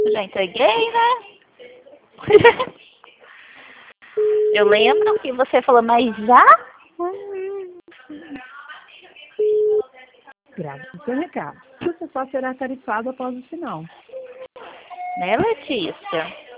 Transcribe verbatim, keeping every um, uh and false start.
Já entreguei, né? Eu lembro que você falou, mas já? Grave o seu recado. Você só será tarifado após o sinal. Né, Letícia?